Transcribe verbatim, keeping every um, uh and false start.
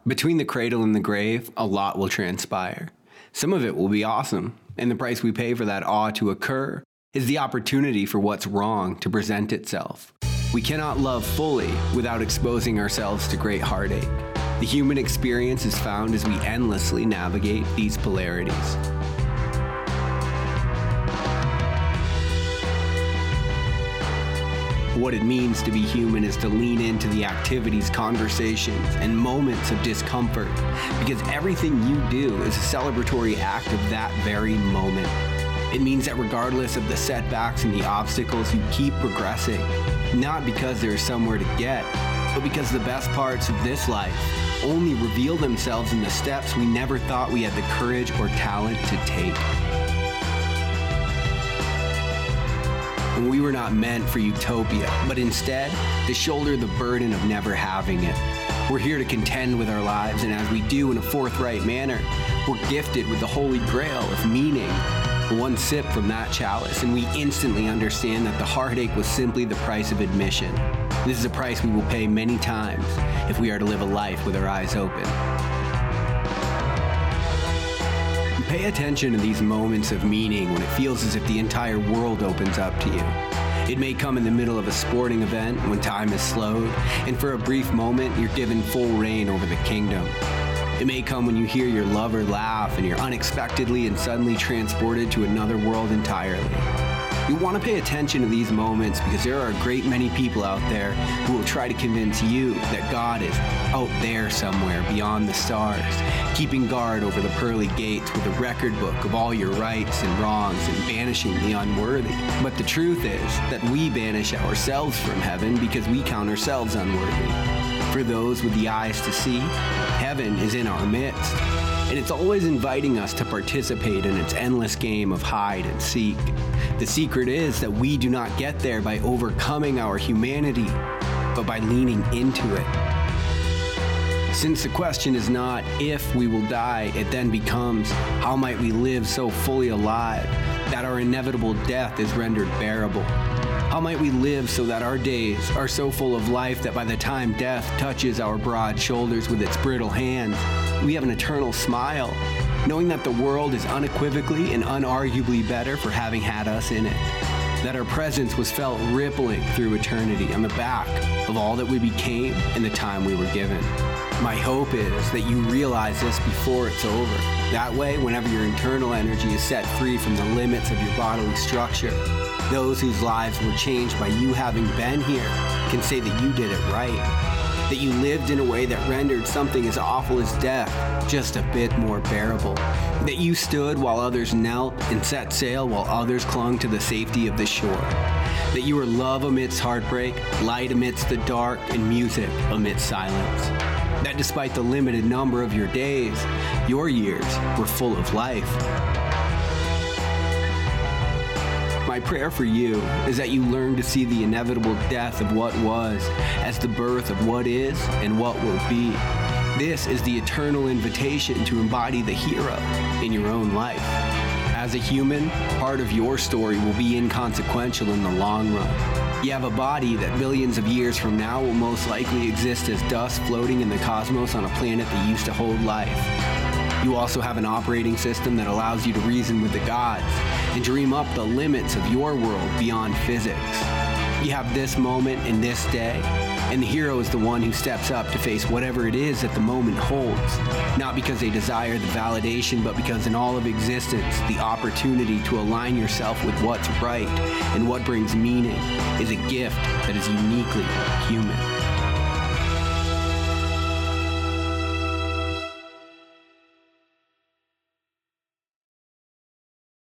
Between the cradle and the grave, a lot will transpire. Some of it will be awesome, and the price we pay for that awe to occur is the opportunity for what's wrong to present itself. We cannot love fully without exposing ourselves to great heartache. The human experience is found as we endlessly navigate these polarities. What it means to be human is to lean into the activities, conversations, and moments of discomfort, because everything you do is a celebratory act of that very moment. It means that regardless of the setbacks and the obstacles, you keep progressing, not because there is somewhere to get, but because the best parts of this life only reveal themselves in the steps we never thought we had the courage or talent to take. And we were not meant for utopia, but instead to shoulder the burden of never having it. We're here to contend with our lives, and as we do in a forthright manner, we're gifted with the holy grail of meaning. One sip from that chalice, and we instantly understand that the heartache was simply the price of admission. This is a price we will pay many times if we are to live a life with our eyes open. Pay attention to these moments of meaning when it feels as if the entire world opens up to you. It may come in the middle of a sporting event when time is slowed, and for a brief moment you're given full reign over the kingdom. It may come when you hear your lover laugh and you're unexpectedly and suddenly transported to another world entirely. You want to pay attention to these moments because there are a great many people out there who will try to convince you that God is out there somewhere beyond the stars, keeping guard over the pearly gates with a record book of all your rights and wrongs and banishing the unworthy. But the truth is that we banish ourselves from heaven because we count ourselves unworthy. For those with the eyes to see, heaven is in our midst, and it's always inviting us to participate in its endless game of hide and seek. The secret is that we do not get there by overcoming our humanity, but by leaning into it. Since the question is not if we will die, it then becomes how might we live so fully alive that our inevitable death is rendered bearable. How might we live so that our days are so full of life that by the time death touches our broad shoulders with its brittle hands, we have an eternal smile, knowing that the world is unequivocally and unarguably better for having had us in it, that our presence was felt rippling through eternity on the back of all that we became and the time we were given. My hope is that you realize this before it's over. That way, whenever your internal energy is set free from the limits of your bodily structure, those whose lives were changed by you having been here can say that you did it right, that you lived in a way that rendered something as awful as death just a bit more bearable, that you stood while others knelt and set sail while others clung to the safety of the shore, that you were love amidst heartbreak, light amidst the dark, and music amidst silence, that despite the limited number of your days, your years were full of life. My prayer for you is that you learn to see the inevitable death of what was as the birth of what is and what will be. This is the eternal invitation to embody the hero in your own life. As a human, part of your story will be inconsequential in the long run. You have a body that billions of years from now will most likely exist as dust floating in the cosmos on a planet that used to hold life. You also have an operating system that allows you to reason with the gods and dream up the limits of your world beyond physics. You have this moment and this day, and the hero is the one who steps up to face whatever it is that the moment holds, not because they desire the validation, but because in all of existence, the opportunity to align yourself with what's right and what brings meaning is a gift that is uniquely human.